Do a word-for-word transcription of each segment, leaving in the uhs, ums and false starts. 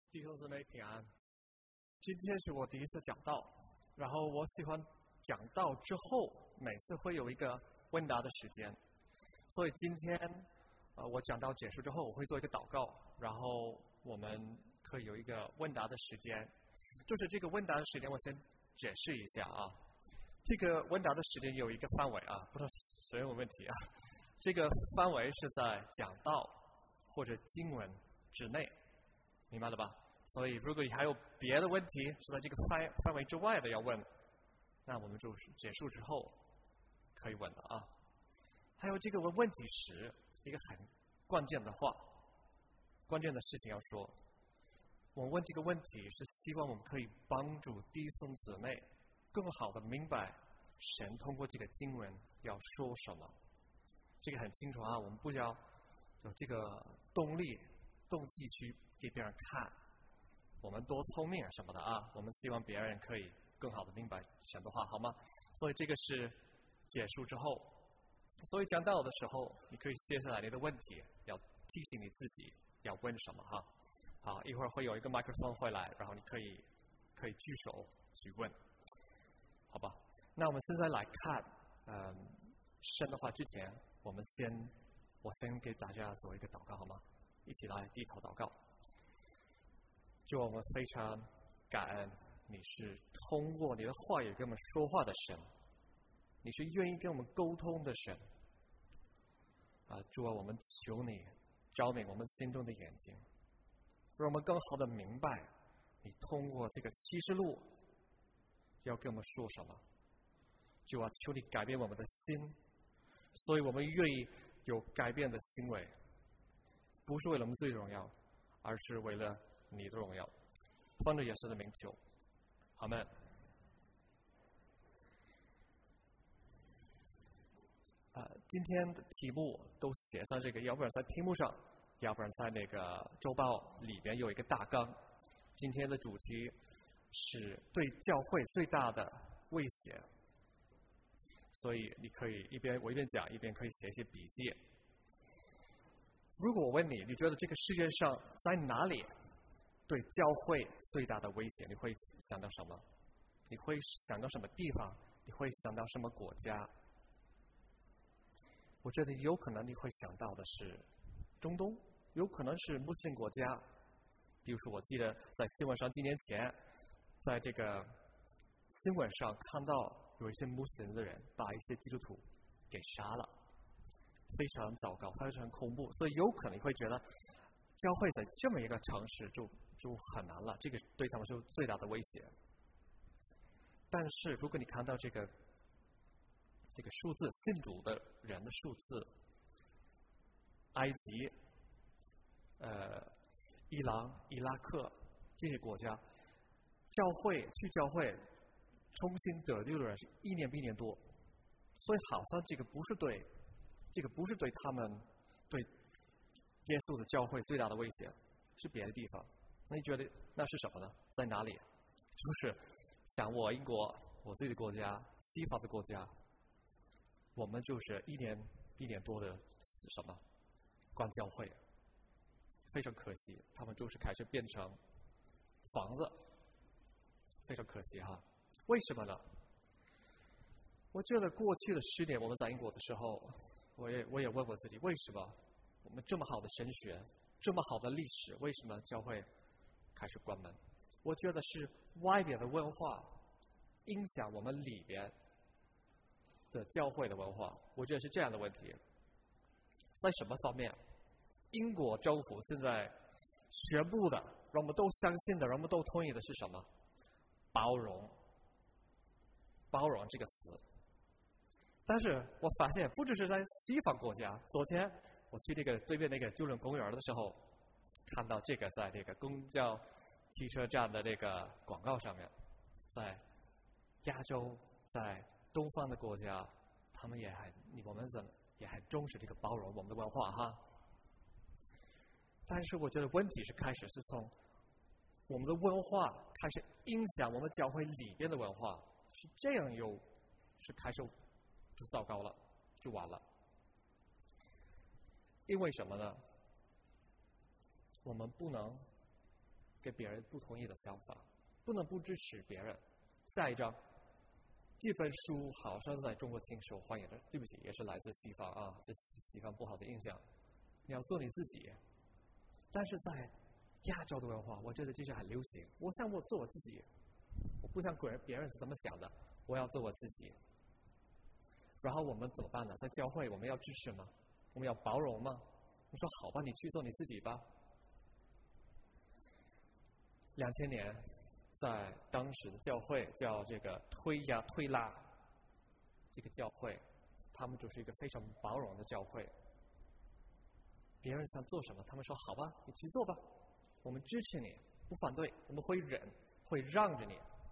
弟兄姊妹平安。今天是我第一次讲道，然后我喜欢讲道之后每次会有一个问答的时间，所以今天呃我讲道结束之后我会做一个祷告，然后我们可以有一个问答的时间。就是这个问答的时间我先解释一下啊，这个问答的时间有一个范围啊，不是所有问题啊，这个范围是在讲道或者经文之内，明白了吧？所以如果你还有别的问题是在这个范范围之外的要问，那我们就结束之后可以问的啊。还有这个问问题时一个很关键的话，关键的事情要说。我问这个问题是希望我们可以帮助弟兄姊妹更好的明白神通过这个经文要说什么。这个很清楚啊，我们不要有这个动力动机去给别人看我们多聪明啊什么的啊，我们希望别人可以更好的明白神的话，好吗？所以这个是结束之后，所以讲到的时候你可以写下来你的问题，要提醒你自己要问什么哈。好，一会儿会有一个麦克风回来，然后你可以可以举手去问，好吧？那我们现在来看，嗯，神的话之前，我们先我先给大家做一个祷告，好吗？一起来低头祷告。主，我们非常感恩你是通过你的话语跟我们说话的神，你是愿意跟我们沟通的神。啊，主啊，我们求你照明我们心中的眼睛，让我们更好的明白你通过这个启示录要跟我们说什么。主啊，求你改变我们的心，所以我们愿意有改变的行为，不是为了我们自己的荣耀，而是为了你的荣耀。奉着耶稣的名求，阿们。啊，今天的题目都写上这个，要不然在屏幕上，要不然在那个周报里边有一个大纲。今天的主题是对教会最大的威胁，所以你可以一边我一边讲，一边可以写一些笔记。如果我问你，你觉得这个世界上在哪里对教会最大的威胁，你会想到什么？你会想到什么地方？你会想到什么国家？我觉得有可能你会想到的是中东，有可能是穆斯林国家。比如说我记得在新闻上几年前，在这个新闻上看到有一些穆斯林的人把一些基督徒给杀了，非常糟糕，非常恐怖。所以有可能你会觉得教会在这么一个城市就就很难了，这个对他们是最大的威胁。但是如果你看到这个这个数字，信主的人的数字，埃及、呃、伊朗、伊拉克这些国家，教会去教会重新得救的人是一年比一年多，所以好像这个不是对，这个不是对他们对耶稣的教会最大的威胁，是别的地方。那你觉得那是什么呢？在哪里？就是像我英国，我自己的国家，西方的国家。我们就是一年一年多的什么关教会，非常可惜，他们就是开始变成房子，非常可惜哈。为什么呢？我觉得过去的十年我们在英国的时候，我也我也问我自己，为什么我们这么好的神学，这么好的历史，为什么教会开始关门？我觉得是外边的文化影响我们里边的教会的文化，我觉得是这样的问题。在什么方面？英国政府现在宣布的，让我们都相信的，让我们都同意的是什么？包容。包容这个词。但是我发现，不只是在西方国家，昨天我去这个对面那个九龙公园的时候，看到这个在这个公交汽车站的这个广告上面，在亚洲，在东方的国家，他们也很，我们怎也很重视这个包容我们的文化哈。但是我觉得问题是开始是从我们的文化开始影响我们教会里边的文化，是这样有是开始就糟糕了，就完了。因为什么呢？我们不能给别人不同意的想法，不能不支持别人。下一章，这本书好像是在中国挺受欢迎的，对不起，也是来自西方啊，这西方不好的印象。你要做你自己，但是在亚洲的文化，我觉得这是很流行。我想我做我自己，我不想管别人是怎么想的，我要做我自己。然后我们怎么办呢？在教会我们要支持吗？我们要包容吗？我说好吧，你去做你自己吧。两千年，在当时的教会叫这个推呀推拉，这个教会，他们就是一个非常包容的教会。别人想做什么，他们说好吧，你去做吧，我们支持你，不反对，我们会忍，会让着你。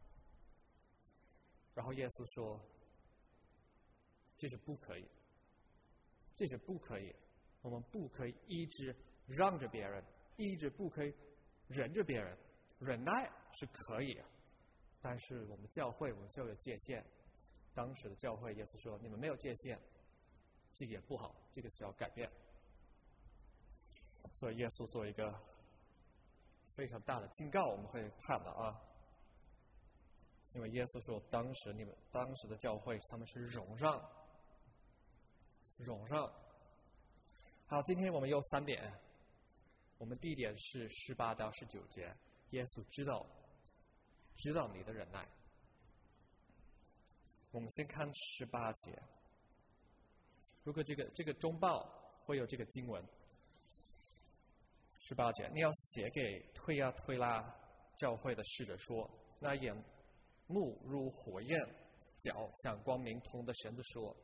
然后耶稣说，这是不可以，这是不可以，我们不可以一直让着别人，一直不可以忍着别人。忍耐是可以，但是我们教会我们就有界限。当时的教会，耶稣说你们没有界限，这个也不好，这个需要改变。所以耶稣做一个非常大的警告，我们会看到啊，因为耶稣说当时你们当时的教会他们是容让，容让。好，今天我们有三点，我们第一点是十八到十九节。耶稣知道，知道你的忍耐。我们先看十八节。如果这个这个中报会有这个经文，十八节，你要写给推呀推拉教会的使者说：那眼目如火焰，脚像光明铜的绳子说。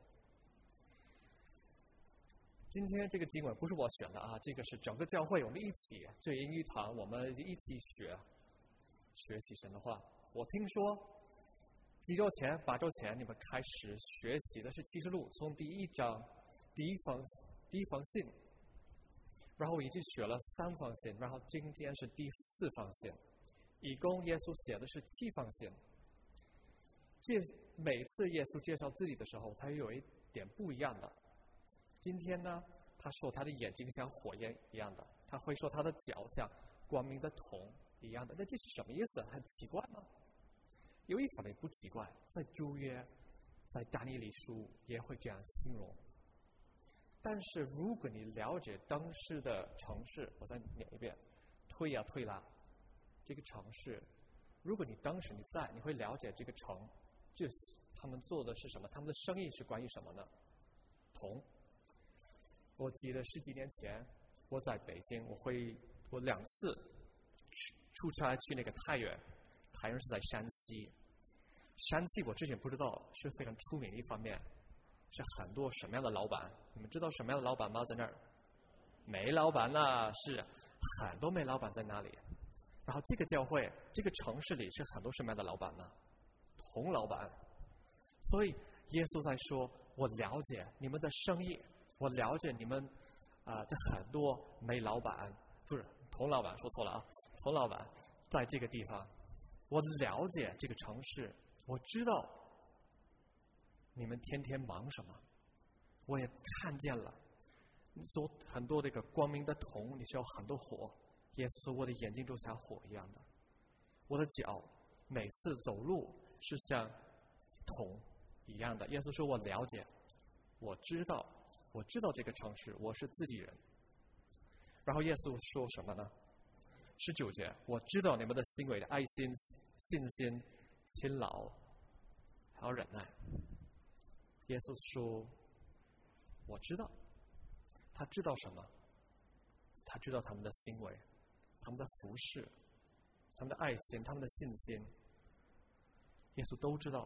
今天这个经文不是我选的啊，这个是整个教会我们一起，这英语堂我们一起学学习神的话。我听说几周前、八周前你们开始学习的是启示录，从第一章第一封第一封信，然后我已经学了三封信，然后今天是第四封信，一共耶稣写的是七封信。这每次耶稣介绍自己的时候，他有一点不一样的。今天呢，他说他的眼睛像火焰一样的，他会说他的脚像光明的铜一样的。那这是什么意思？很奇怪吗？有一方面不奇怪，在旧约，在但以理书也会这样形容。但是如果你了解当时的城市，我再念一遍，推呀推拉，这个城市，如果你当时你在，你会了解这个城，这他们做的是什么？他们的生意是关于什么呢？铜。我记得十几年前，我在北京，我会我两次出差去那个太原，太原是在山西，山西我之前不知道是非常出名的一方面，是很多什么样的老板？你们知道什么样的老板吗？在那儿，煤老板呐、啊，是很多煤老板在那里。然后这个教会，这个城市里是很多什么样的老板呢？铜老板。所以耶稣在说，我了解你们的生意。我了解你们啊，这、呃、很多煤老板不是铜老板，说错了啊，铜老板在这个地方，我了解这个城市，我知道你们天天忙什么，我也看见了，你做很多这个光明的铜，你需要很多火。耶稣说我的眼睛就像火一样的，我的脚每次走路是像铜一样的。耶稣说我了解，我知道。我知道这个城市，我是自己人。然后耶稣说什么呢？十九节，我知道你们的行为的爱心、信心、勤劳，还有忍耐。耶稣说，我知道。他知道什么？他知道他们的行为，他们的服侍，他们的爱心，他们的信心。耶稣都知道。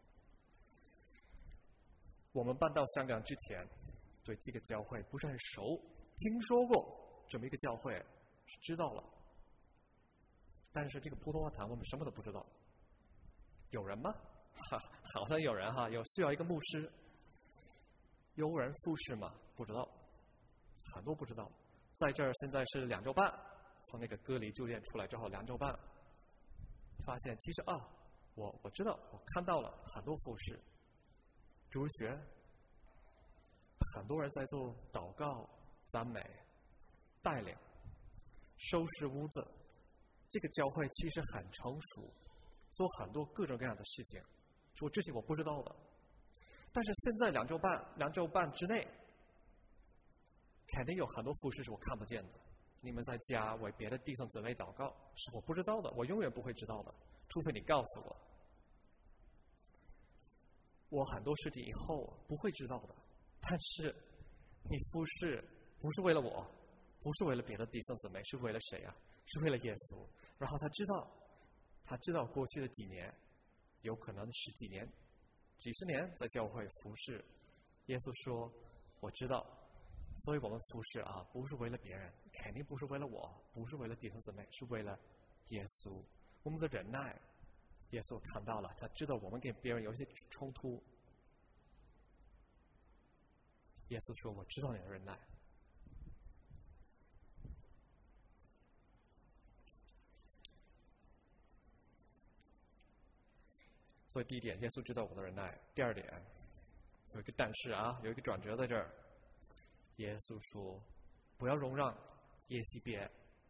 我们搬到香港之前，对这个教会不是很熟，听说过这么一个教会，是知道了。但是这个普通话堂我们什么都不知道。有人吗？哈，好像有人哈，有需要一个牧师。有人服侍吗？不知道，很多不知道。在这儿现在是两周半，从那个隔离酒店出来之后两周半，发现其实啊，我我知道，我看到了很多服侍，主学。很多人在做祷告、赞美、带领、收拾屋子、 这个教会其实很成熟，做很多各种各样的事情，是我之前我不知道的。但是现在两周半两周半之内，肯定有很多服事是我看不见的。你们在家为别的弟兄姊妹祷告，是我不知道的，我永远不会知道的，除非你告诉我。我很多事情以后不会知道的，但是你服事不是为了我，不是为了别的弟兄姊妹，是为了谁啊？是为了耶稣。然后他知道，他知道过去的几年，有可能十几年、几十年在教会服事。耶稣说：“我知道。”所以我们服事啊，不是为了别人，肯定不是为了我，不是为了弟兄姊妹，是为了耶稣。我们的忍耐，耶稣看到了，他知道我们跟别人有一些冲突。耶稣说：“我知道你的忍耐。”所以第一点，耶稣知道我的忍耐。第二点，有一个但是啊，有一个转折在这儿。耶稣说：“不要容让耶西别，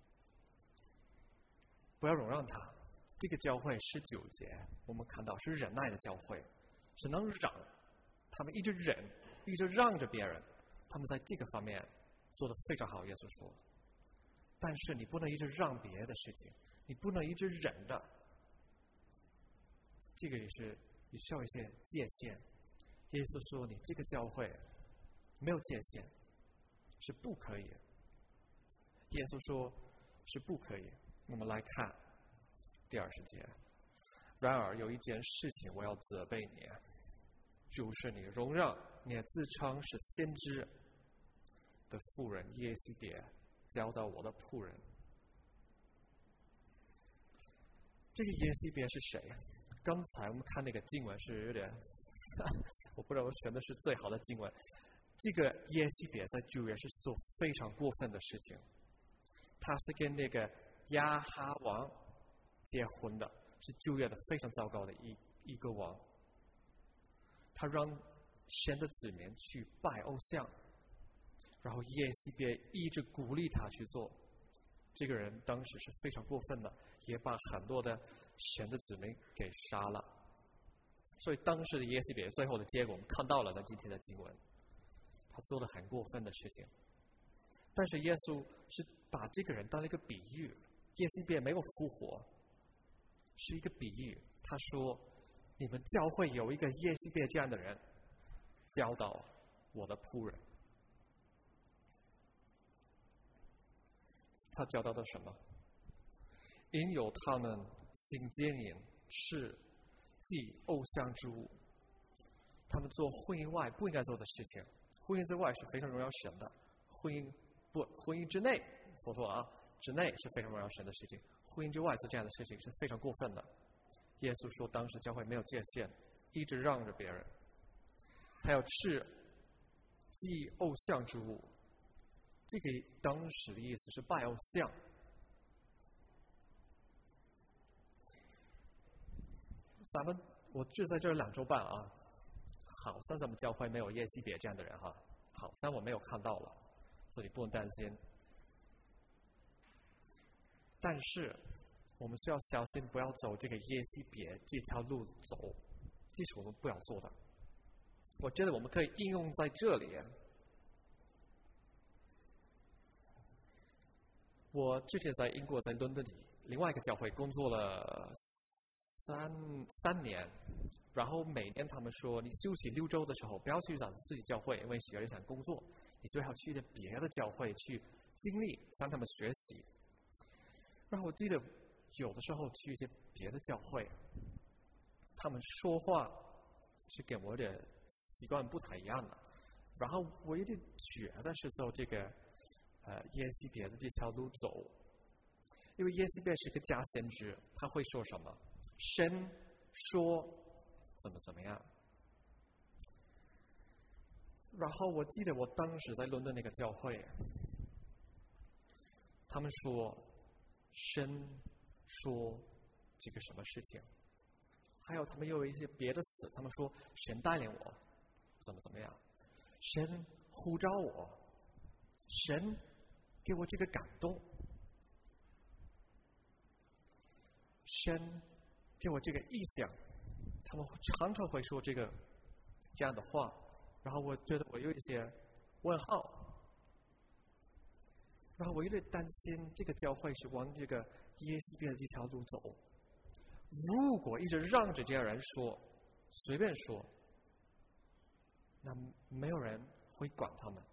不要容让他。”这个教会十九节，我们看到是忍耐的教会，是能让，他们一直忍，一直让着别人，他们在这个方面做得非常好。耶稣说：“但是你不能一直让别的事情，你不能一直忍着。”这个也是也需要一些界限。耶稣说：“你这个教会没有界限。”是不可以。耶稣说是不可以。我们来看第二十节。然而有一件事情我要责备你，就是你容让你自称是先知的妇人耶西别教导我的仆人。这个耶西别是谁？刚才我们看那个经文是有点我不知道我选的是最好的经文。这个耶西别在旧约是做非常过分的事情，他是跟那个亚哈王结婚的，是旧约的非常糟糕的一一个王。他让神的子民去拜偶像，然后耶西别一直鼓励他去做。这个人当时是非常过分的，也把很多的神的子民给杀了。所以当时的耶西别最后的结果我们看到了，在今天的经文。他做了很过分的事情，但是耶稣是把这个人当了一个比喻。耶西别没有复活，是一个比喻。他说：“你们教会有一个耶西别这样的人，教导我的仆人。”他教导的什么？因有他们行奸淫，是祭偶像之物。他们做婚姻外不应该做的事情。婚姻之外是非常荣耀神的，婚姻不婚姻之内，说错啊，之内是非常荣耀神的事情，婚姻之外做这样的事情是非常过分的。耶稣说，当时教会没有界限，一直让着别人。还有吃祭偶像之物，这个当时的意思是拜偶像。咱们我就在这两周半啊。好像咱们教会没有耶西别这样的人哈，好像我没有看到了，所以不用担心。但是我们需要小心，不要走这个耶西别这条路走，这是我们不要做的。我觉得我们可以应用在这里。我之前在英国，在伦敦里另外一个教会工作了三三年。然后每年他们说，你休息六周的时候，不要去找自己教会，因为有人想工作，你最好去一些别的教会去经历，向他们学习。然后我记得有的时候去一些别的教会，他们说话是跟我的习惯不太一样的。然后我有点觉得是走这个呃耶西别的这条路走，因为耶西别是个假先知，他会说什么？神说。怎么怎么样？然后我记得我当时在伦敦那个教会，他们说神说这个什么事情，还有他们又有一些别的词，他们说神带领我怎么怎么样，神呼召我，神给我这个感动。 神给我这个意向，他们常常会说这个这样的话，然后我觉得我有一些问号，然后我有点担心这个教会是往这个耶西别的这条路走。如果一直让着这些人说，随便说，那没有人会管他们。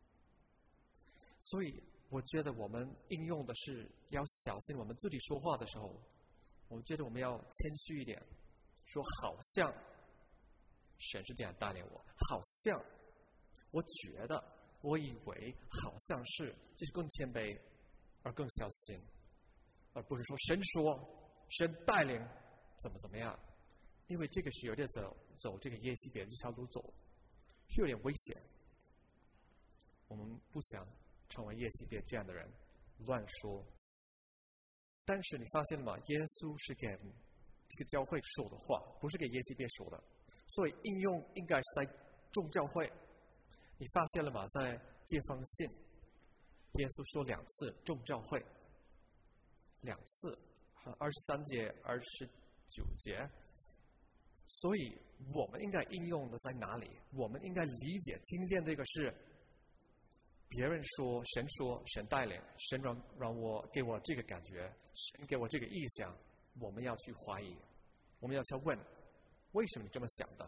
所以我觉得我们应用的是要小心，我们自己说话的时候，我觉得我们要谦虚一点，说好像神是这样带领我，好像我觉得我以为好像是，这是更谦卑而更小心，而不是说神说神带领怎么怎么样，因为这个是有点走走这个耶西别这条路走是有点危险，我们不想成为耶西别这样的人乱说。但是你发现了吗？耶稣是给这个教会说的话，不是给耶西别说的，所以应用应该是在众教会。你发现了吗？在这封信耶稣说两次众教会，两次，二十三节二十九节。所以我们应该应用的在哪里？我们应该理解听见这个是别人说，神说，神带领，神让让我给我这个感觉，神给我这个意向，我们要去怀疑，我们要去问，为什么你这么想的？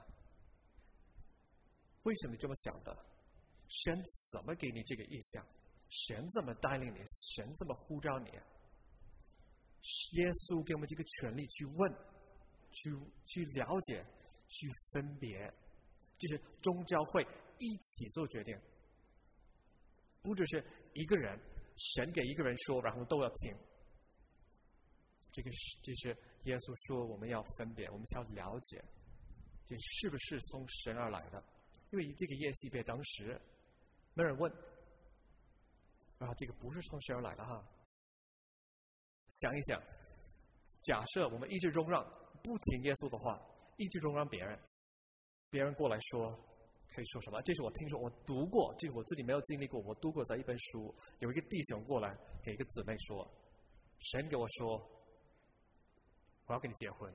为什么你这么想的？神怎么给你这个意向？神怎么带领你？神怎么呼召你？耶稣给我们这个权利去问，去去了解，去分别，就是众教会一起做决定。不只是一个人，神给一个人说，然后都要听。这个是，这是耶稣说我们要分别，我们要了解，这是不是从神而来的？因为这个耶西别当时没人问，然后这个不是从神而来的哈。想一想，假设我们一直容让，不听耶稣的话，一直容让别人，别人过来说。可以说什么？这是我听说，我读过，这个我自己没有经历过。我读过在一本书，有一个弟兄过来给一个姊妹说：“神给我说，我要跟你结婚。”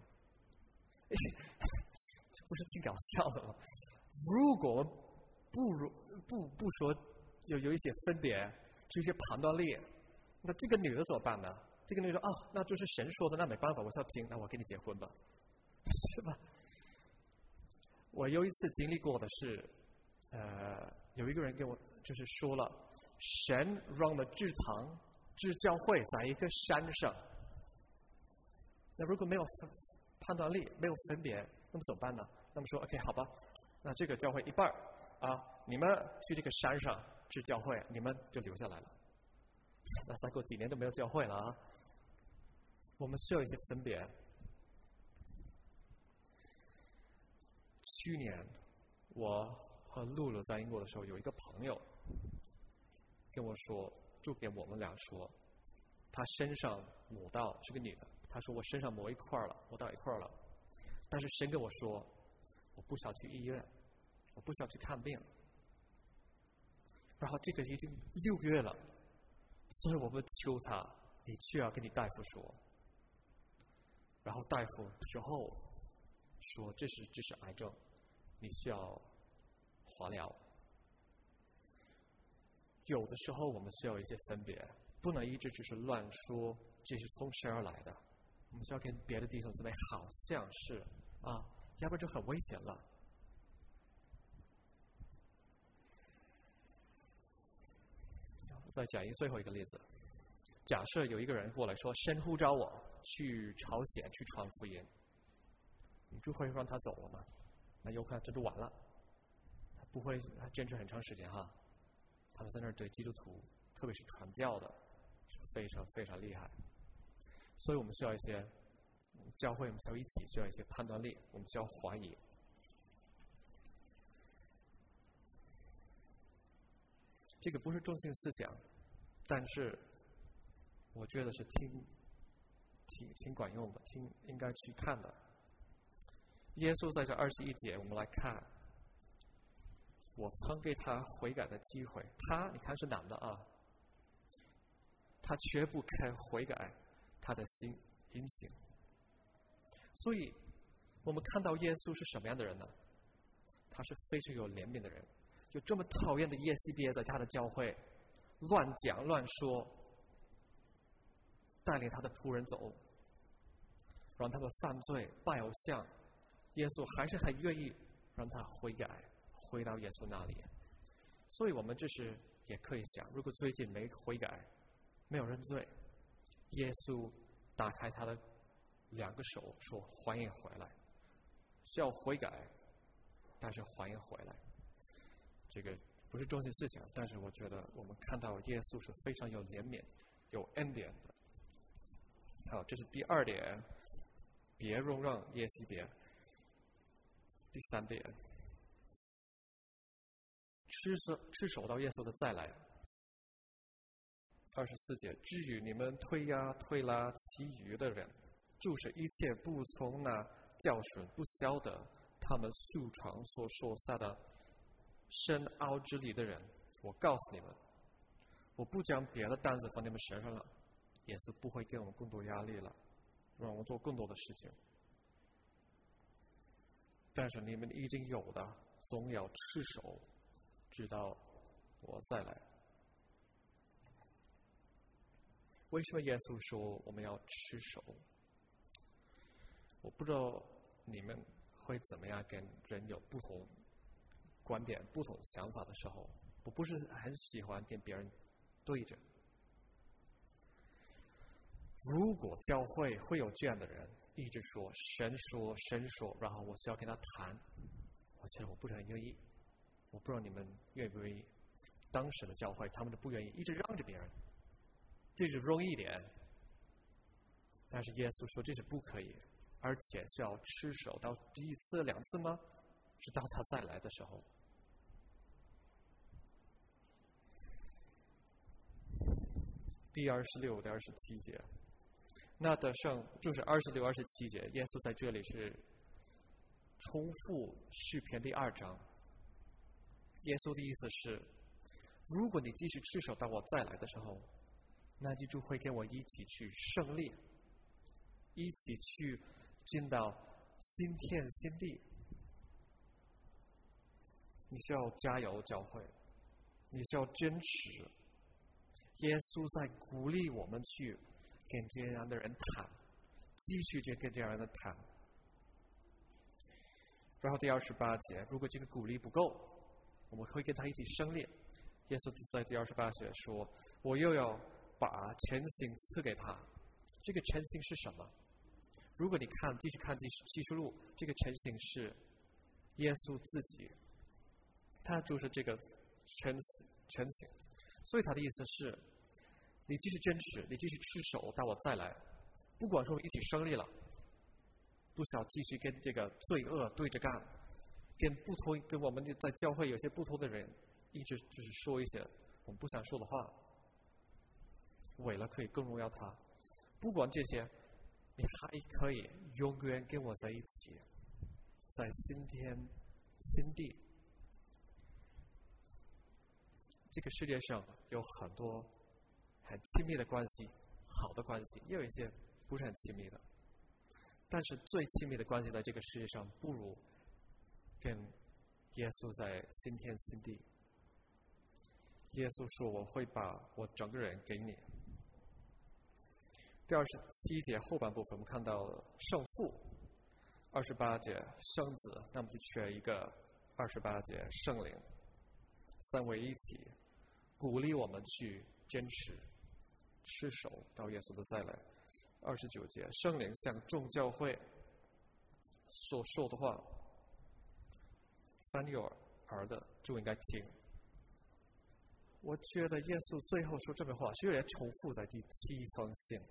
这不是挺搞笑的吗？如果不如不不说有有一些分别，这些判断力，那这个女的怎么办呢？这个女的啊，那就是神说的，那没办法，我是要听，那我跟你结婚吧，是吧？我有一次经历过的是，呃，有一个人给我就是说了，神让我们制堂、制教会在一个山上。那如果没有判断力、没有分别，那么怎么办呢？那么说 ，OK， 好吧，那这个教会一半啊，你们去这个山上制教会，你们就留下来了。那再过几年就没有教会了啊。我们需要一些分别。去年我和露露在英国的时候，有一个朋友跟我说，就给我们俩说，他身上抹到，是个女的，她说我身上抹一块了，抹到一块了，但是神跟我说，我不需要去医院，我不需要去看病，然后这个已经六个月了，所以我们求他，你去要跟你大夫说，然后大夫之后说这是这是癌症，你需要化疗。有的时候我们需要一些分别，不能一直只是乱说这是从神而来的，我们需要跟别的弟兄姊妹好像是啊，要不然就很危险了。再讲一个最后一个例子，假设有一个人过来说神呼召我去朝鲜去传福音，你就会让他走了吗？那有可能这就完了，他不会坚持很长时间哈。他们在那儿对基督徒，特别是传教的，是非常非常厉害。所以我们需要一些教会，我们需要一起需要一些判断力，我们需要怀疑。这个不是中心思想，但是我觉得是挺挺挺管用的，挺应该去看的。耶稣在这二十一节，我们来看，我曾给他悔改的机会，他你看是男的啊，他绝不肯悔改他的心因行， 所以我们看到耶稣是什么样的人呢？他是非常有怜悯的人。有这么讨厌的耶西别在他的教会乱讲乱说，带领他的仆人走，让他们犯罪拜偶像，耶稣还是很愿意让他悔改，回到耶稣那里。所以我们就是也可以想，如果最近没悔改，没有认罪，耶稣打开他的两个手说欢迎回来，需要悔改，但是欢迎回来。这个不是中心思想，但是我觉得我们看到耶稣是非常有怜悯有恩典的。好，这是第二点，别容让耶西别。第三点，吃手吃手到耶稣的再来。二十四节，至于你们推呀推拉其余的人，就是一切不从那教训不晓得他们素常所说下的深奥之理的人，我告诉你们，我不将别的担子放你们身上了，耶稣不会给我们更多压力了，让我们做更多的事情。但是你们已经有的，总要持守，直到我再来。为什么耶稣说我们要持守？我不知道你们会怎么样跟人有不同观点、不同想法的时候，我不是很喜欢跟别人对着。如果教会会有这样的人，一直说神说神说，然后我需要跟他谈，我觉得我不是很愿意。我不知道你们愿不愿意。当时的教会他们都不愿意，一直让着别人，这是容易一点。但是耶稣说这是不可以，而且需要持守到第一次、两次吗？是到他再来的时候。第二十六、第二十七节，那得胜就是二十六、二十七节，耶稣在这里是重复诗篇第二章。耶稣的意思是，如果你继续持守到我再来的时候，那你就会跟我一起去胜利，一起去进到新天新地。你需要加油，教会，你需要坚持。耶稣在鼓励我们去跟这样的人谈，继续跟这样的人谈。然后第二十八节，如果这个鼓励不够，我们会跟他一起胜利。耶稣在第二十八节说，我又要把晨星赐给他。这个晨星是什么？如果你看继续看启示录，这个晨星是耶稣自己，他就是这个晨晨星。所以他的意思是，你继续坚持，你继续持守到我再来，不管说一起胜利了，不需要继续跟这个罪恶对着干，跟不同跟我们在教会有些不同的人一直就是说一些我们不想说的话，为了可以更荣耀他。不管这些，你还可以永远跟我在一起，在新天新地。这个世界上有很多很亲密的关系，好的关系，也有一些不是很亲密的。但是最亲密的关系在这个世界上，不如跟耶稣在新天新地。耶稣说：“我会把我整个人给你。”第二十七节后半部分，我们看到圣父；二十八节圣子，那么就缺一个二十八节圣灵，三位一起鼓励我们去坚持、持守到耶稣的再来。二十九节，圣灵向众教会所说的话，凡有耳的就应该听。我觉得耶稣最后说这句话是有点重复在第七封信，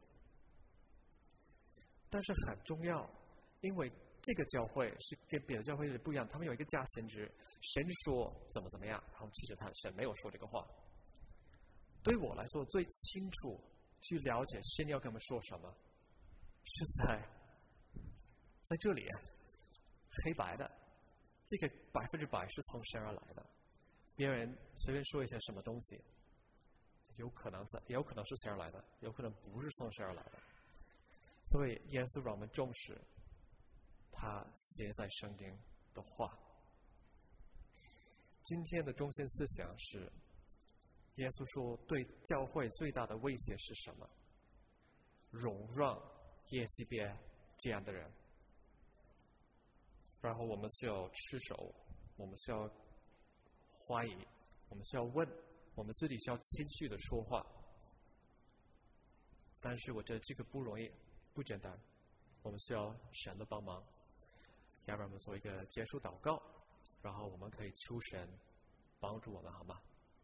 但是很重要，因为这个教会是跟别的教会是不一样，他们有一个加先知，神说怎么怎么样，然后其实他神没有说这个话。对我来说，最清楚去了解神要跟我们说什么，是在在这里黑白的，这个百分之百是从神而来的。别人随便说一些什么东西，有可能在，也有可能是神而来的，有可能不是从神而来的。所以耶稣让我们重视他写在圣经的话。今天的中心思想是，耶稣说对教会最大的威胁是什么？容让耶西别这样的人。然后我们需要持守，我们需要怀疑，我们需要问，我们自己需要谦虚的说话。但是我觉得这个不容易，不简单，我们需要神的帮忙。要不然我们做一个结束祷告，然后我们可以求神帮助我们，好吗？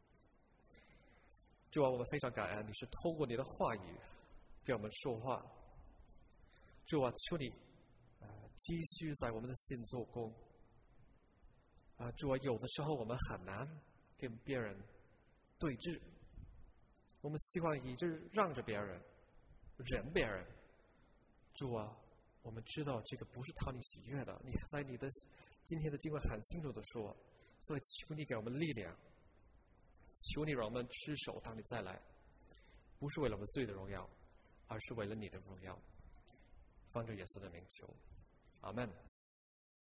主啊，我们非常感恩，你是通过你的话语给我们说话。主啊，求你呃继续在我们的心做工。啊、呃，主啊，有的时候我们很难跟别人对峙，我们习惯一直让着别人，忍别人。主啊，我们知道这个不是讨你喜悦的，你在你的今天的经文很清楚的说，所以求你给我们力量，求你让我们持守，当你再来，不是为了我们罪的荣耀，而是为了你的荣耀。奉主耶稣的名求，阿们。